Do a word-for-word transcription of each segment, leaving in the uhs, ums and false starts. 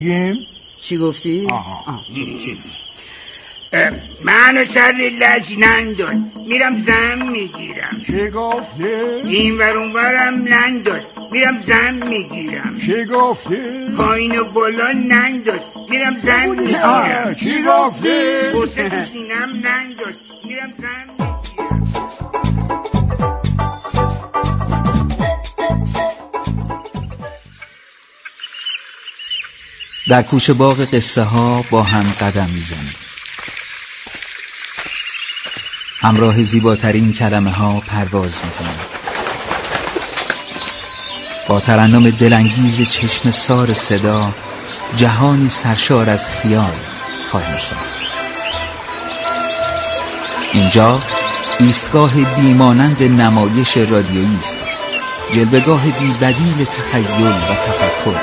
گیم چی گفتی؟ آها آه. منو سر لجننداز میرم زن میگیرم. چی گفتی؟ این ور اون ورم ننداز میرم زن میگیرم. چی گفتی؟ پایین و بالا ننداز میرم زن میگیرم. چی گفتی؟ بوسه تو سینم ننداز میرم زن میگیرم. در کوچه باغ قصه ها با هم قدم میزنیم. همراه زیباترین کلمه ها پرواز میکنیم. با ترنم دلانگیز چشم سار صدا جهانی سرشار از خیال خواهیم ساخت. اینجا ایستگاه بیمانند نمایش رادیویی است، جلوه‌گاه بی بدیل تخیل و تفکر.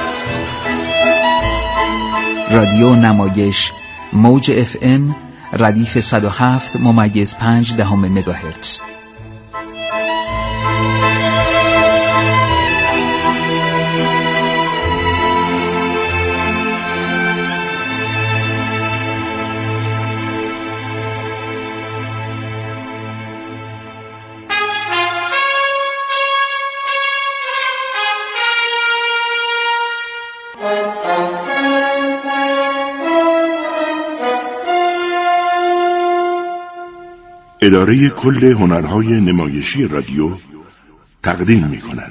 رادیو نمایش موج اف ام ردیف صد و هفت ممیز پنج دهم مگاهرتز. اداره کل هنرهای نمایشی رادیو تقدیم می کند.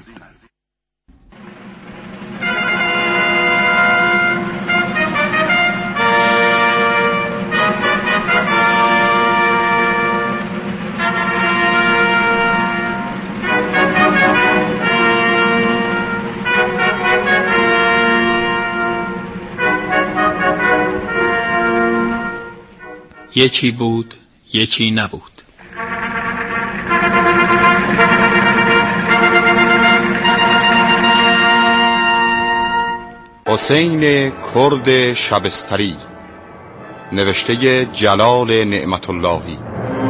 یکی بود، یکی نبود. حسین کرد شبستری، نوشته جلال نعمت اللهی.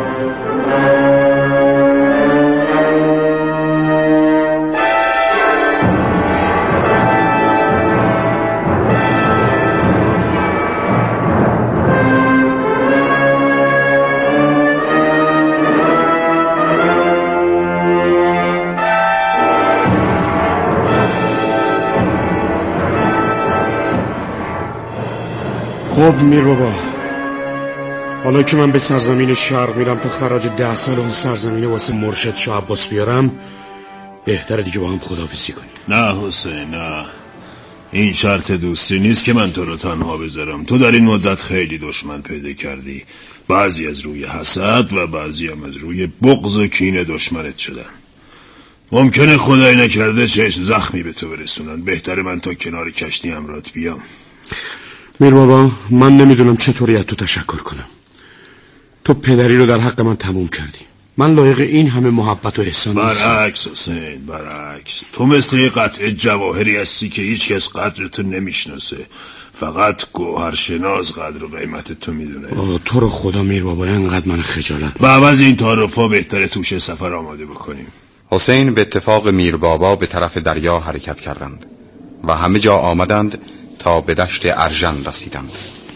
خب میر بابا، حالا که من به سرزمین شرق میرم تا خراج ده سال اون سرزمین واسه مرشد شاه عباس بیارم، بهتره دیگه با هم خداحافظی کنیم. نه حسین، نه، این شرط دوستی نیست که من تو رو تنها بذارم. تو در این مدت خیلی دشمن پیدا کردی، بعضی از روی حسد و بعضی هم از روی بغض و کینه دشمنت شدن. ممکنه خدای نکرده چشم زخمی به تو برسونن. بهتره من تا کنار کشتی همراهت بیام. میر بابا، من نمیدونم چطوری از تو تشکر کنم. تو پدری رو در حق من تموم کردی. من لایق این همه محبت و احسان نیستم. برعکس حسین، برعکس. تو مثل یه قطعه جواهری هستی که هیچ کس قدرتو نمیشناسه. فقط گوهرشناس قدر و قیمت تو میدونه. تو رو خدا میر بابا، اینقدر من خجالت. و عوض این تعارفا بهتره توش سفر آماده بکنیم. حسین به اتفاق میر بابا به طرف دریا حرکت کردند و همه جا آمدند تا به دشت ارژن رسیدند.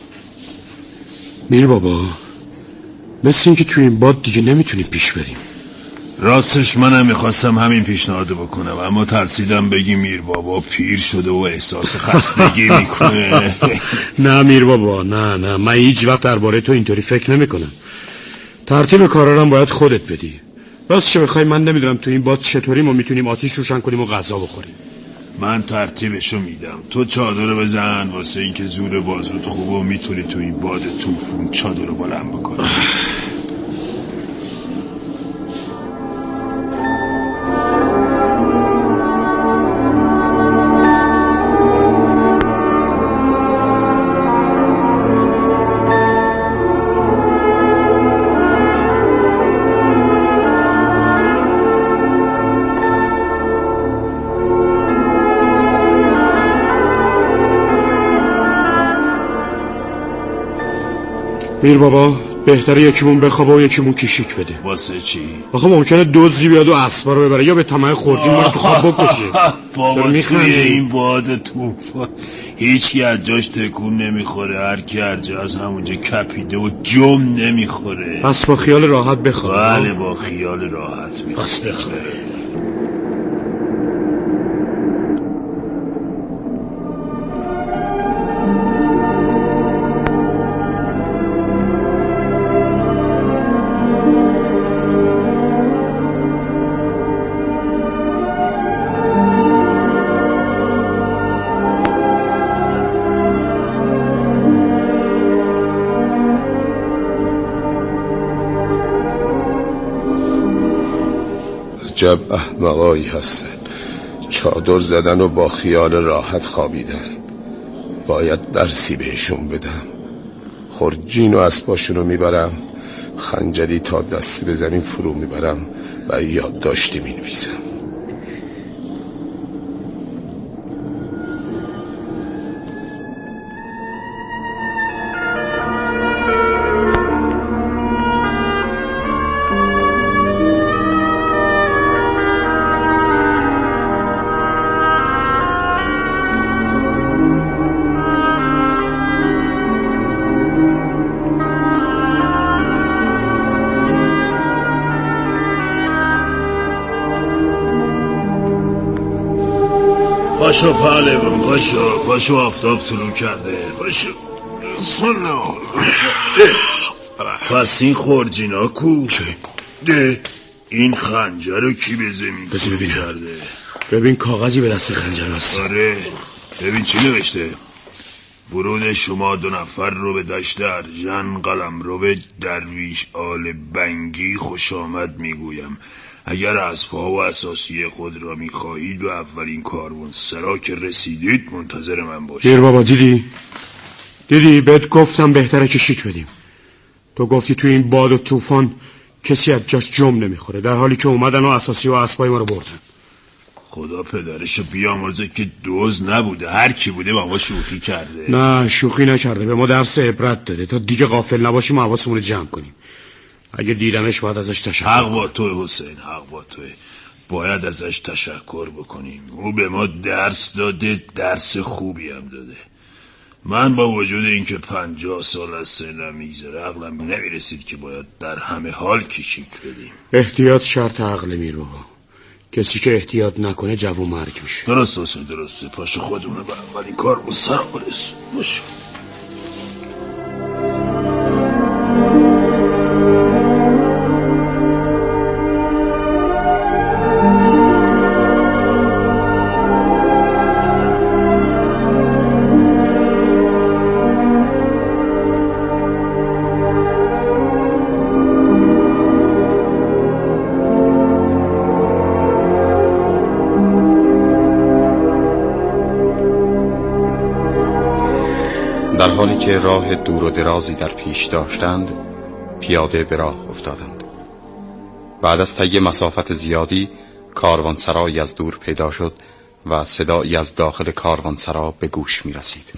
میر بابا، مثل این که توی این باد دیگه نمیتونیم پیش بریم. راستش منم میخواستم همین پیشنهاد بکنم، اما ترسیدم بگی میر بابا پیر شده و احساس خستگی میکنه. نه میر بابا، نه نه، من هیچ وقت درباره تو اینطوری فکر نمیکنم. ترتیب کارارم باید خودت بدی. راستش بخوای من نمیدونم تو این باد چطوری ما میتونیم آتیش روشن کنیم و غذا بخوریم. من ترتیبشو میدم، تو چادر بزن واسه این که زور بازوت خوبه و میتونی تو این باد توفون چادر رو بلند بکنی. میر بابا، بهتره یکیمون بخوابه و یکیمون کشیک بده. واسه چی؟ آخه ممکنه دزدی بیاد و اسبا رو ببره یا به طمع خورجین ما رو تو خواب بکشه. بابا توی این باد طوفان هیچکی از جاش تکون نمیخوره، هر کی هر جا از همونجا کپیده و جم نمیخوره. پس با خیال راحت بخواب. بله با خیال راحت میخوره. پس بخوره. عجب احمقایی هستن، چادر زدن و با خیال راحت خوابیدن. باید درسی بهشون بدم. خورجین و اسباشون رو میبرم، خنجری تا دستی به زمین فرو میبرم و یادداشتی مینویسم. پاشو پهلوان، پاشو پاشو آفتاب طلوع کرده، پاشو سلام. پس این خورجینا کو؟ چه؟ ده این خنجر رو کی به زمین کوبی کرده؟ ببین کاغذی به دست خنجر هست. آره ببین چی نوشته؟ ورود شما دو نفر رو به دشت ارژن قلم رو به درویش آل بنگی خوش آمد میگویم. اگر اسبها و اساسی خود را میخواهید و اولین کاروان سرا که رسیدید منتظر من باشید. دیر بابا دیدی؟ دیدی بهت گفتم بهتره که شیک بدیم. تو گفتی توی این باد و طوفان کسی از جاش جم نمیخوره، در حالی که اومدن و اساسی و اسبای ما رو بردن. خدا پدرشو بیامرزه که دوز نبوده، هر کی بوده با ما شوخی کرده. نه شوخی نکرده، به ما درس عبرت داده تا دیگه غافل نباشیم و حواسمون رو جمع کنیم. اگه دیدمش باید ازش تشکر. حق با تو حسین، حق با توه. باید ازش تشکر بکنیم. او به ما درس داده، درس خوبی هم داده. من با وجود اینکه پنجاه سال از سنم میگذره عقلم نمیرسید که باید در همه حال کشیک بدیم. احتیاط شرط عقل میر بابا. کسی که احتیاط نکنه جوون مرگ میشه. درست حسین درسته. پاشو خودمونه به اولین کار با سرم برس. باشو. در حالی که راه دور و درازی در پیش داشتند پیاده به راه افتادند. بعد از طی مسافت زیادی کاروانسرایی از دور پیدا شد و صدایی از داخل کاروانسرا به گوش می رسید.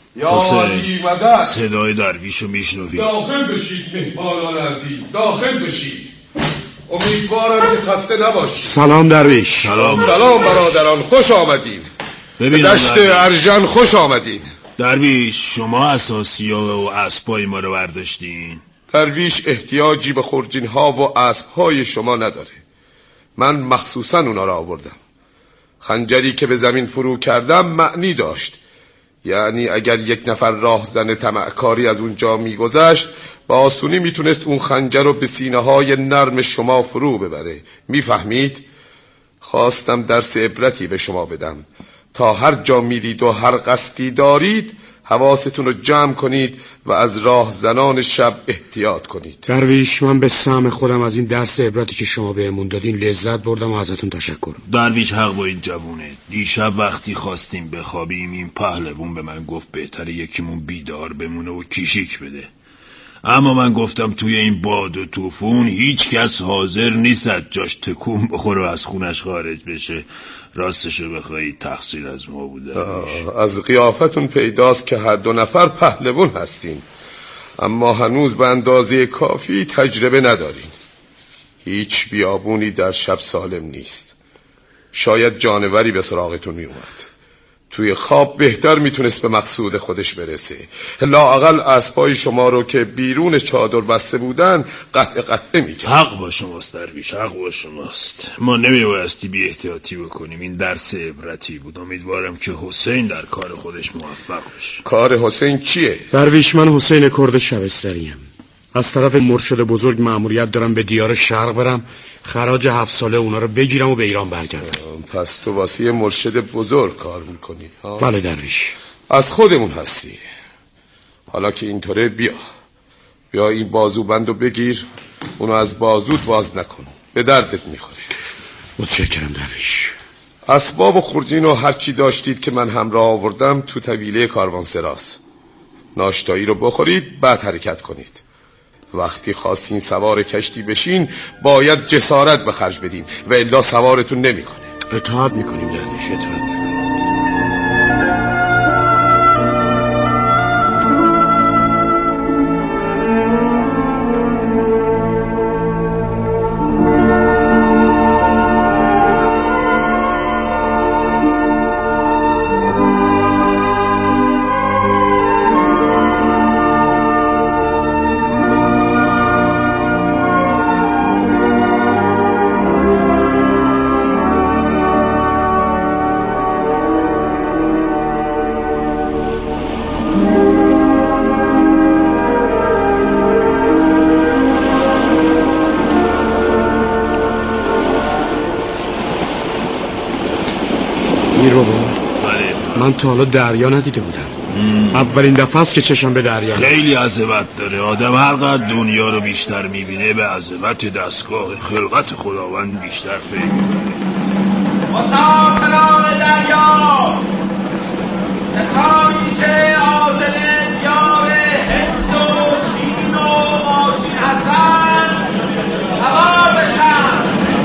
حسین صدای درویشو میشنوی؟ داخل بشید مهمانان عزیز، داخل بشید. امیدوارم که خسته نباشید. سلام درویش. سلام سلام برادران، خوش آمدین. به دشت ارژن خوش آمدین. درویش شما اساسی ها و اسبای ما رو برداشتین؟ درویش احتیاجی به خورجین ها و اسبهای شما نداره. من مخصوصا اونا رو آوردم. خنجری که به زمین فرو کردم معنی داشت. یعنی اگر یک نفر راهزن طمعکاری از اونجا میگذشت با آسونی میتونست اون خنجر رو به سینه های نرم شما فرو ببره. میفهمید؟ خواستم درس عبرتی به شما بدم تا هر جا میرید و هر قصدی دارید حواستون رو جمع کنید و از راه زنان شب احتیاط کنید. درویش من به سهم خودم از این درس عبرتی که شما بهمون دادین لذت بردم و ازتون تشکر. درویش حق با این جوونه. دیشب وقتی خواستیم بخوابیم این پهلوون به من گفت بهتره یکیمون بیدار بمونه و کشیک بده. اما من گفتم توی این باد و طوفون هیچ کس حاضر نیست از جاش تکون بخوره و از خونش خارج بشه. راستشو بخوایی تقصیر از ما بوده. از قیافتون پیداست که هر دو نفر پهلوان هستین. اما هنوز به اندازه کافی تجربه ندارین. هیچ بیابونی در شب سالم نیست. شاید جانوری به سراغتون می اومد. توی خواب بهتر میتونست به مقصود خودش برسه. لااقل اسبای شما رو که بیرون چادر بسته بودن قطع قطع میگه. حق با شماست درویش، حق با شماست. ما نمیبایستی بی احتیاطی بکنیم. این درس عبرتی بود. امیدوارم که حسین در کار خودش موفق بشه. کار حسین چیه؟ درویش، من حسین کرد شبستریم. از طرف مرشد بزرگ مأموریت دارم به دیار شرق برم، خراج هفت ساله اونا رو بگیرم و به ایران برگردم. پس تو واسه مرشد بزرگ کار میکنی ها؟ بله درویش. از خودمون هستی. حالا که اینطوره بیا بیا این بازو بندو بگیر، اونو از بازوت واز نکن، به دردت میخوره. متشکرم درویش. اسباب و خورجین و هرچی داشتید که من همراه آوردم تو طویله کاروانسراست. ناشتایی رو بخورید بعد حرکت کنید. وقتی خواستین سوار کشتی بشین باید جسارت به خرج بدین و الا سوارتون نمیکنه. اطاعت میکنیم درویش، اطاعت میکنیم. میر بابا، بله. من تا حالا دریا ندیده بودم. مم. اولین دفعه است که چشم به دریا. خیلی عظمت داره. آدم هر قدر دنیا رو بیشتر میبینه به عظمت دستگاه خلقت خداوند بیشتر پی میبره. مسافران دریا، کسانی که عازم دیار هند و چین و ماشین هستند سوار بشن.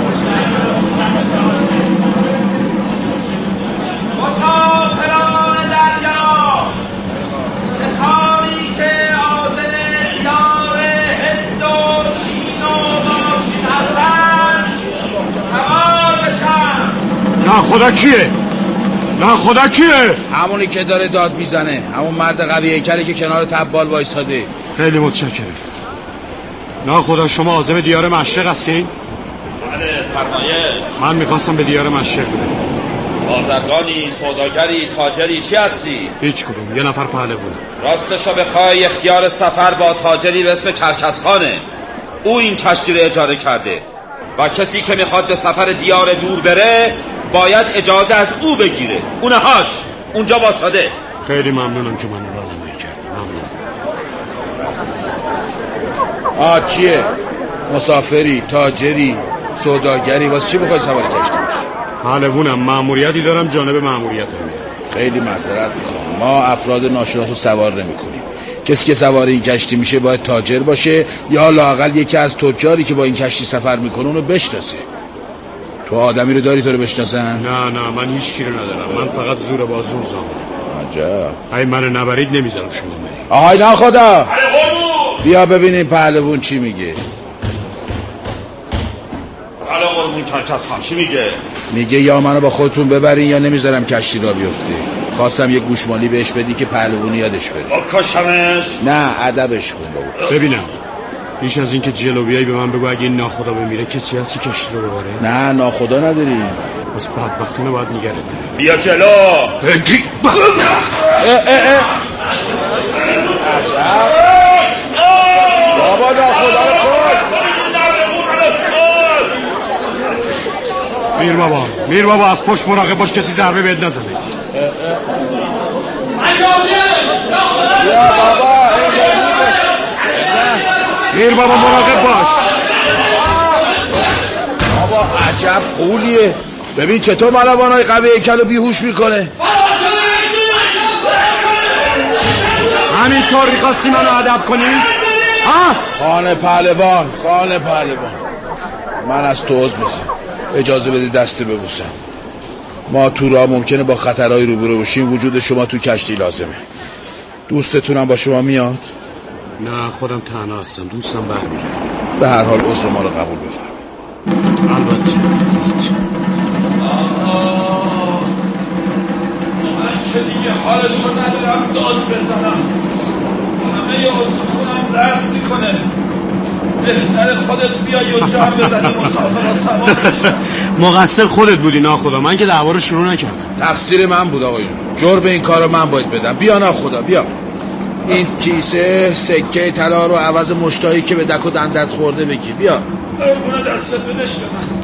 مسافران دریا، کسانی که عازم دیار هند و چین و ماشین هستند سوار بشن. نه خدا کیه؟ نه خدا کیه؟ همونی که داره داد میزنه، همون مرد قوی هیکلی که کنار تبال وایساده. خیلی متشکرم. نه خدا، شما عازم دیار مشرق هستین؟ بله فرمایش. من میخواستم به دیار مشرق برم. بازرگانی، سوداگری، تاجری، چی هستی؟ هیچ کدوم، یه نفر پهلوان. راستشو بخوای اختیار سفر با تاجری به اسم کرکسخانه. او این کشتی رو اجاره کرده و کسی که میخواد به سفر دیار دور بره باید اجازه از او بگیره. اونهاش اونجا واساده. خیلی ممنونم که من راهنمایی کردی. ممنون. آه چیه؟ مسافری، تاجری، سوداگری، واسه چی بخوای سوار کشتی بشی؟ پهلوانم، مأموریتی دارم، جانب مأموریتم میرم. خیلی معذرت میخوام، ما افراد ناشناس رو سوار نمی‌کنیم. کسی که سوار این کشتی میشه باید تاجر باشه یا لااقل یکی از تجاری که با این کشتی سفر میکنه اونو بشناسه. تو آدمی رو داری تو رو بشناسن؟ نه نه، من هیچ کی رو ندارم. من فقط زور بازون زامنم. عجب. ای منو نبرید نمیذارم شما برید. آهای نه خدا، بیا ببینیم پهلوان چی میگه. پهلوان کرکسخان چی میگه؟ میگه یا منو با خودتون ببرین یا نمیذارم کشتی را بیفته. خواستم یه گوشمالی بهش بدی که پهلوانی یادش بره. آکاشمش؟ نه ادبش کن بابا. ببینم بیش از این که جلو بیایی به من بگو اگه این ناخدا بمیره کسی هست که کشتی رو ببره؟ نه ناخدا نداریم. پس بدبختانه باید نگرت داریم. بیا جلو. بگی اه اه اه بابا ناخدا رو کن. میر بابا، میر بابا از پشت مراقب باش کسی ضربه بهت نزنه. میر بابا مراقب باش. بابا عجب خولیه. ببین چطور ملوانای قوی هیکل رو بیهوش میکنه. همینطور میخواستی منو ادب کنی؟ ها؟ خانه پهلوان، خانه پهلوان، من از تو عذر میخوام، اجازه بده دست ببوسم. ما تو راه ممکنه با خطرهای روبرو بشیم. وجود شما تو کشتی لازمه. دوستتونم با شما میاد؟ نه خودم تنها هستم، دوستم برمیگردم. به هر حال عذر ما رو قبول بفرمایید. البته البته. من که دیگه حالشو ندارم داد بزنم، همه استخونم درد میکنه. بهتر خودت بیایی و جان بزنی مسافر سوار بشم. مقصر خودت بودی ناخدا، من که دعوا رو شروع نکردم. تقصیر من بود آقایون، جرم این کارو من باید بدم. بیا ناخدا بیا. این کیسه سکه طلا رو عوض مشتایی که به دک و دندت خورده بگیر. بیا قربون دستت بدش به من.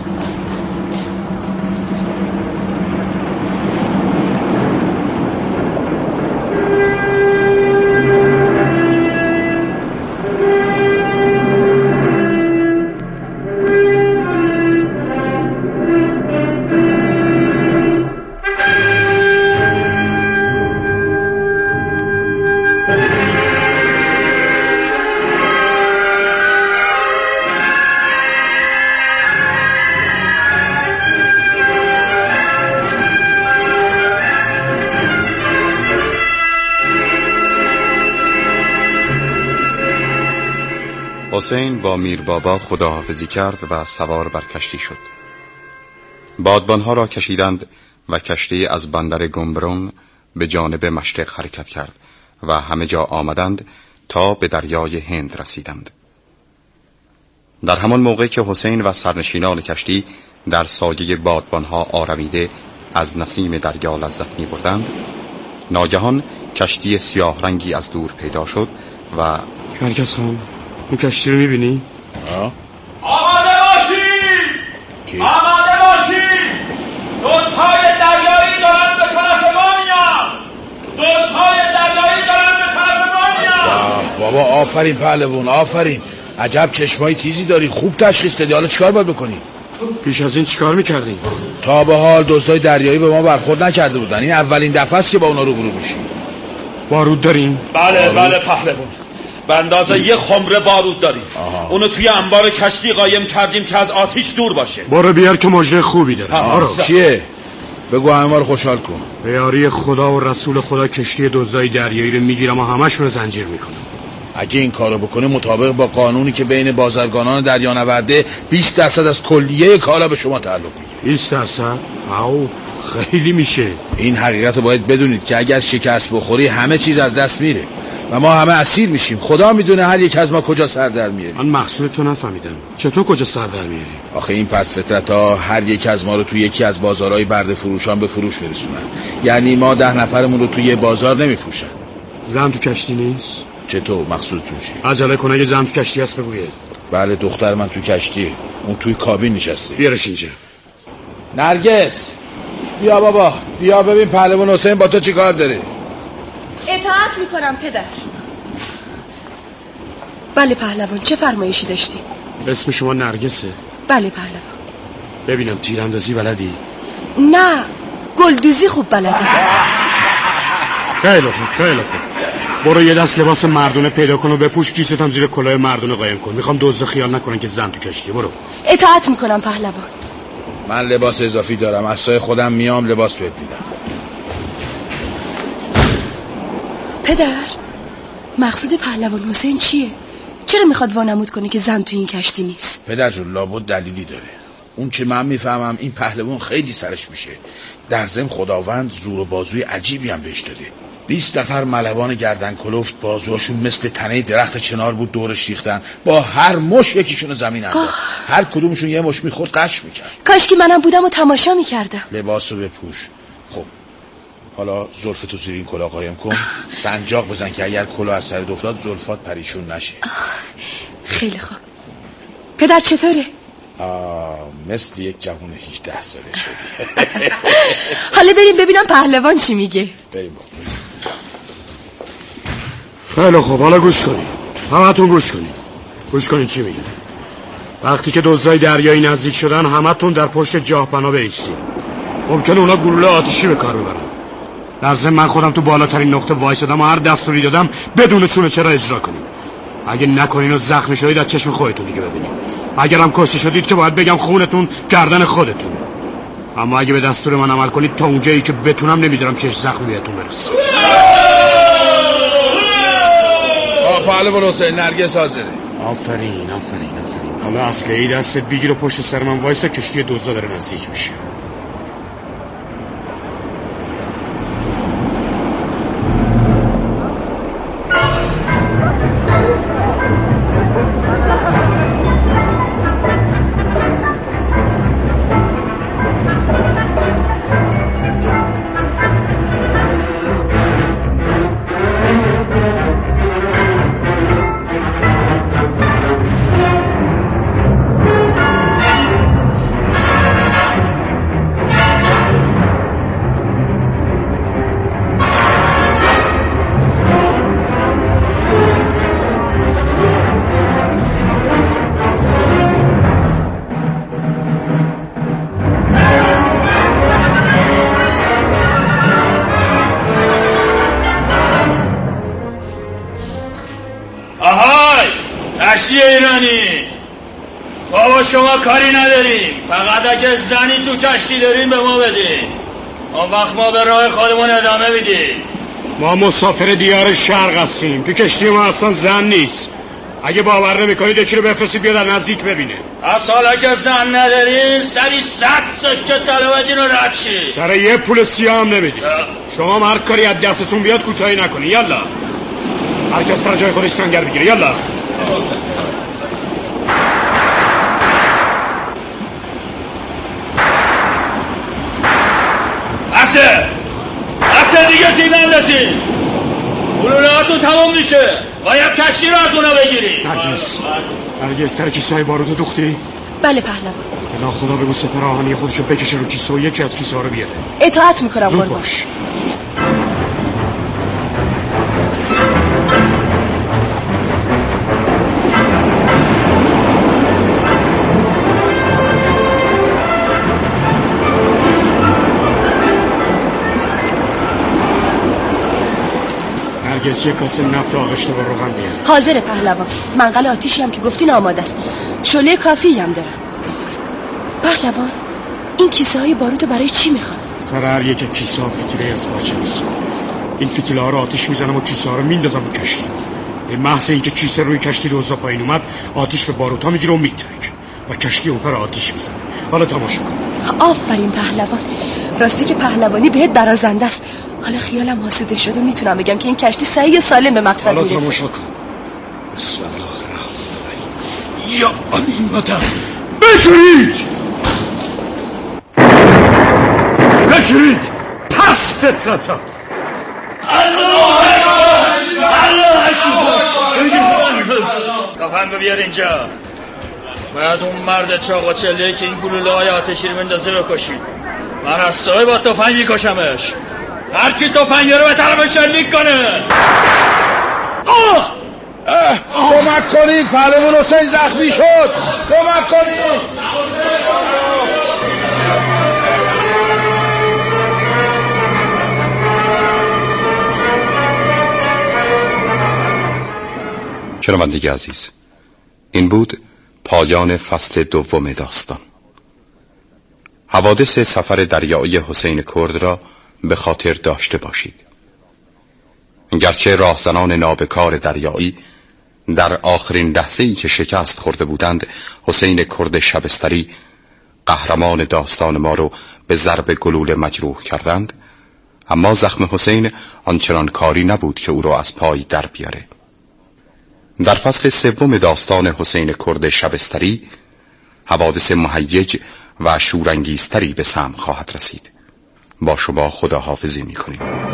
حسین با میر بابا خداحافظی کرد و سوار بر کشتی شد. بادبانها را کشیدند و کشتی از بندر گمبرون به جانب مشرق حرکت کرد و همه جا آمدند تا به دریای هند رسیدند. در همان موقع که حسین و سرنشینان کشتی در سایه بادبانها آرمیده از نسیم دریا لذت می بردند، ناگهان کشتی سیاه رنگی از دور پیدا شد و کرکس خان اون کشتی رو میبینی؟ آماده باشید! آماده باشید! دوتای دریایی دارن به طرف ما میان! دوتای دریایی دارن به طرف ما میان! بابا آفرین پهلوان، آفرین. عجب چشمای تیزی داری، خوب تشخیص دادی. حالا چیکار باید بکنی؟ پیش از این چیکار میکردی؟ تا به حال دزدای دریایی به ما برخورد نکرده بودن. این اولین دفعه است که با اونا روبرو میشی. بارود داریم؟ بله بارود. بله پهلوان، به اندازه یه خمره بارود داریم. آها. اونو توی انبار کشتی قایم کردیم که از آتیش دور باشه. برو بیار که مژده خوبی داره. چیه؟ بگو همه ما رو خوشحال کن. به یاری خدا و رسول خدا کشتی دزدای دریایی رو میگیرم و همشون رو زنجیر میکنم. اگه این کارو بکنه مطابق با قانونی که بین بازرگانان دریانورده بیست درصد از کلیه کالا به شما تعلق میگیره. بیست درصد؟ او خیلی میشه. این حقیقت رو باید بدونید که اگر شکست بخوری همه چیز از دست میره و ما همه اسیر میشیم. خدا میدونه هر یک از ما کجا سر در میاری. من مقصود تو نفهمیدم. چطور کجا سر در میاری؟ آخه این پس فطرت ها هر یک از ما رو توی یکی از بازارهای برده فروشان به فروش برسونن. یعنی ما ده نفرمون رو توی بازار نمیفروشن. زن تو کشتی نیست؟ چطور؟ مقصودتون چی؟ عجله کن، اگه زن تو کشتی هست بگویه. بله دختر من تو کشتیه، اون توی کابین نشسته. بیارش اینجا. نرگس بیا بابا، بیا ببین پهلوان حسین با تو چی کار داره. اطاعت میکنم پدر. بله پهلوان، چه فرمایشی داشتی؟ اسم شما نرگسه؟ بله پهلوان. ببینم تیراندازی بلدی؟ نه، گلدوزی خوب بلدی. خیلی خوب خیلی خوب. برو یه دست لباس مردونه پیدا کن و بپوش، کیست هم زیر کلاه مردونه قایم کن. میخوام دزد خیال نکنن که زن تو کشتی. برو. اطاعت میکنم پهلوان. من لباس اضافی دارم، از سای خودم میام لباس بهت میدم. پدر، مقصود پهلوان حسین چیه؟ چرا میخواد وانمود کنه که زن تو این کشتی نیست؟ پدر جون لابد دلیلی داره. اون چه من میفهمم این پهلوان خیلی سرش میشه. در ضمن خداوند زور و بازوی عجیبی هم بهش داده. بیست نفر ملوان گردن کلفت، بازوهاشون مثل تنه درخت چنار بود، دورش ریختن. با هر مش یکیشون زمین انداخت. هر کدومشون یه مش میخورد قش میکرد. کاش که منم بودم و تماشا میکردم. لباسو بپوش. خب حالا زلفتو زیر این کلاه قایم کن، سنجاق بزن که اگر کلاه از سرت افتاد زلفات پریشون نشه. خیلی خوب. پدر چطوره؟ آه، مثل یک جوان هجده ساله شدی. حالا بریم ببینم پهلوان چی میگه. بریم با. خیلی خوب، حالا گوش کنی. همتون گوش کنی. گوش کنین چی میگه. وقتی که دزدای دریایی نزدیک شدن همتون در پشت جاه پناه بایستید. ممکنه اونا گلوله آتشی به کار ببرن. در ضمن من خودم تو بالاترین نقطه وایسادم و هر دستوری دادم بدون چونه چرا اجرا کنیم. اگه نکنین و زخمی شدید از چشم خودتون دیگه ببینید. اگرم کشته شدید که باید بگم خونتون گردن خودتون. اما اگه به دستور من عمل کنید تا اونجایی که بتونم نمیذارم چش زخمی بهتون برسه. پهلوان حسین، نرگس حاضره. آفرین آفرین آفرین. حالا اصله ای دستت بگیر و پشت سر من وایسا، کشتی دوزا داره نزدیک میشه. ایرانی بابا شما کاری نداریم، فقط اگه زنی تو کشتی داریم به ما بدین، اون وقت ما به راه خودمون ادامه میدیم. ما مسافر دیار شرق هستیم، تو کشتی ما اصلا زن نیست. اگه باور نمیکنید یکی رو بفرستید بیاد در نزدیک ببینه. از حالا که زن ندارین سری صد سکه طلا بدین و رد شید. سر یه پول سیاه هم نمیدین. شما هم هر کاری از دستتون بیاد کوتاهی نکنید. یالا هر کس سر جای خودش سنگر بگیره. یالا بسه بسه دیگه تیم اندازین، گلوله هاتون تمام میشه، باید کشتی رو از اونا بگیری. نرگس نرگس تر کیسه های باروتو دوختی؟ بله پهلوان. بلا خدا بگو سپر آهنی خودشو بکشه رو کیسه و یکی از کیسه ها رو بیاره. اطاعت میکنم. زود باش. نرگس یک کاسه نفت آغشته با روغن بیار. حاضر پهلوان. منقل آتیشی هم که گفتین آماده است، شعله کافی هم دارم. پهلوان این کیسه های باروتو برای چی میخوان؟ سر هر یک کیسه ها فتیله از پاچه هست. این فتیله ها رو آتیش میزنم و کیسه ها رو میندازم رو کشتی. به محض اینکه کیسه روی کشتی دوزا پایین اومد، آتیش به باروت ها میگیره و میترک و کشتی اونها رو آتیش میزنه. حالا تماشا کن. آفرین پهلوان، راستی که پهلوانی بهت برازنده است. حالا خیالم آسوده شد و میتونم بگم که این کشتی صحیح سالم به مقصد میرسه. حالا تماشا کن. بسم الله الرحمن الرحیم. یا علی مدد. بگیرید بگیرید پس فطرتا. الله اکبر الله اکبر. تفنگو بیار اینجا. باید اون مرد چاق و چله که این گلوله های آتشی رو بندازه بکشید. من از صاحب با تفنگ میکشمش. هر کی تفنگ رو به طرف شلیک کنه. آه کمک کنید، پهلوان حسین زخمی شد، کمک کنید. شنوندگان عزیز، این بود پایان فصل دوم داستان. حوادث سفر دریایی حسین کرد را به خاطر داشته باشید. گرچه راهزنان نابکار دریایی در آخرین لحظه‌ای که شکست خورده بودند حسین کرد شبستری قهرمان داستان ما رو به ضرب گلوله مجروح کردند، اما زخم حسین آنچنان کاری نبود که او را از پای در بیاره. در فصل سوم داستان حسین کرد شبستری حوادث مهیج و شورانگیزتری به سمع خواهد رسید. با شما خداحافظی می‌کنیم.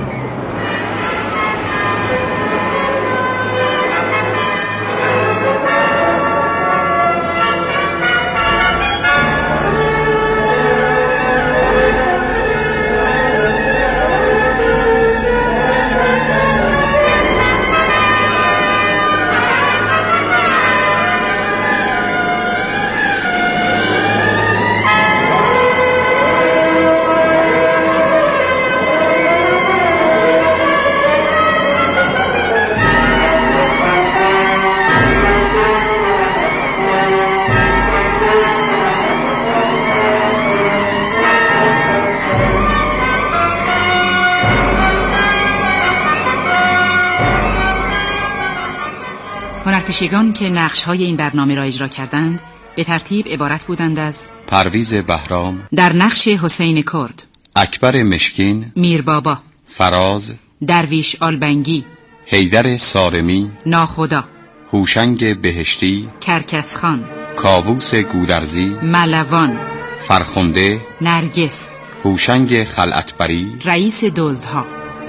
هنرپیشگان که نقش‌های این برنامه را اجرا کردند به ترتیب عبارت بودند از پرویز بهرام در نقش حسین کرد، اکبر مشکین، میربابا، فراز، درویش آلبنگی، حیدر سارمی، ناخدا، هوشنگ بهشتی، کرکسخان، کاووس گودرزی، ملوان، فرخنده، نرگس، هوشنگ خلعتبری، رئیس دزدها.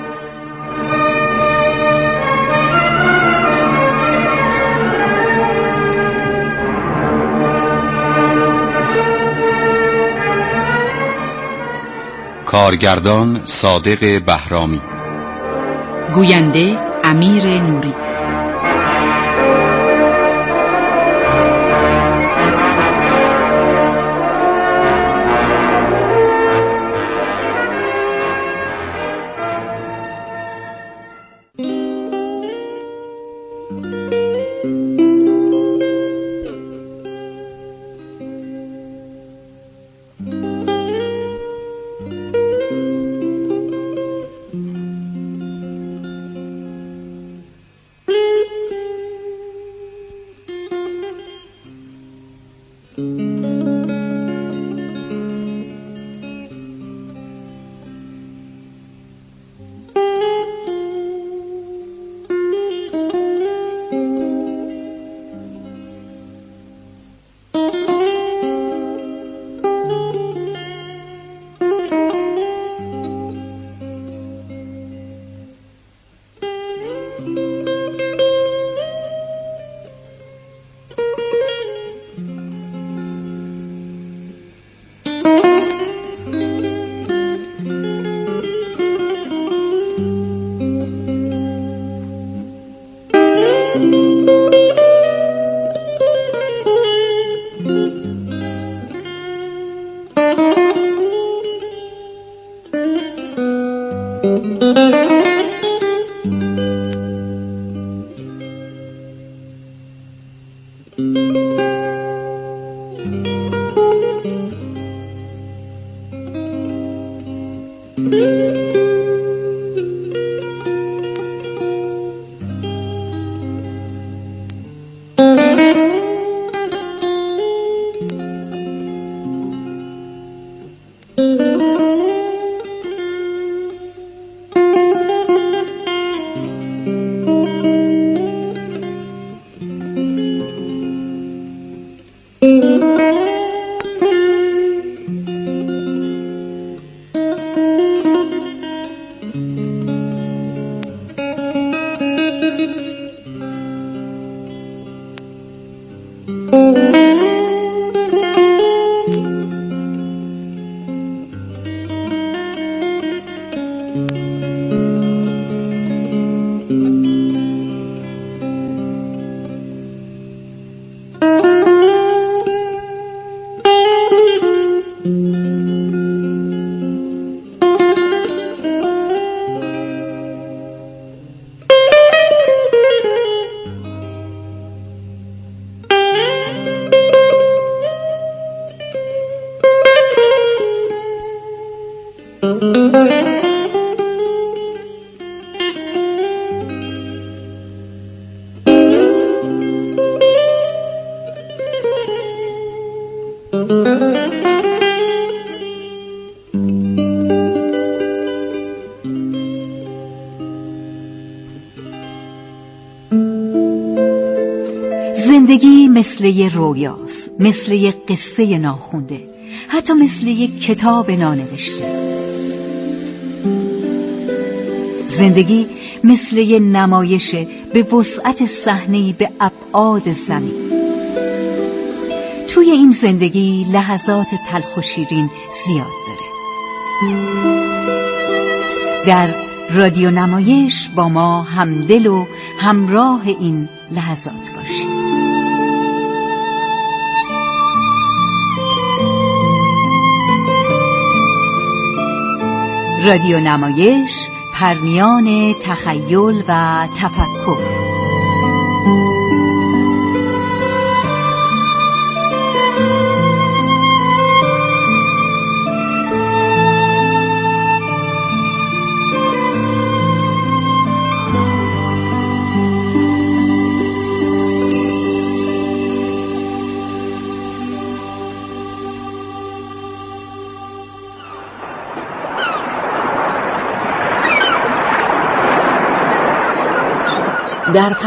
کارگردان صادق بهرامی، گوینده امیر نوری. زندگی مثل یه رویاست، مثل یه قصه ناخونده، حتی مثل یه کتاب نانوشته. زندگی مثل یه نمایش به وسعت صحنه‌ای به ابعاد زمین. توی این زندگی لحظات تلخ و شیرین زیاد داره. در رادیو نمایش با ما همدل و همراه این لحظات باشید. رادیو نمایش، پرنیان تخیل و تفکر. در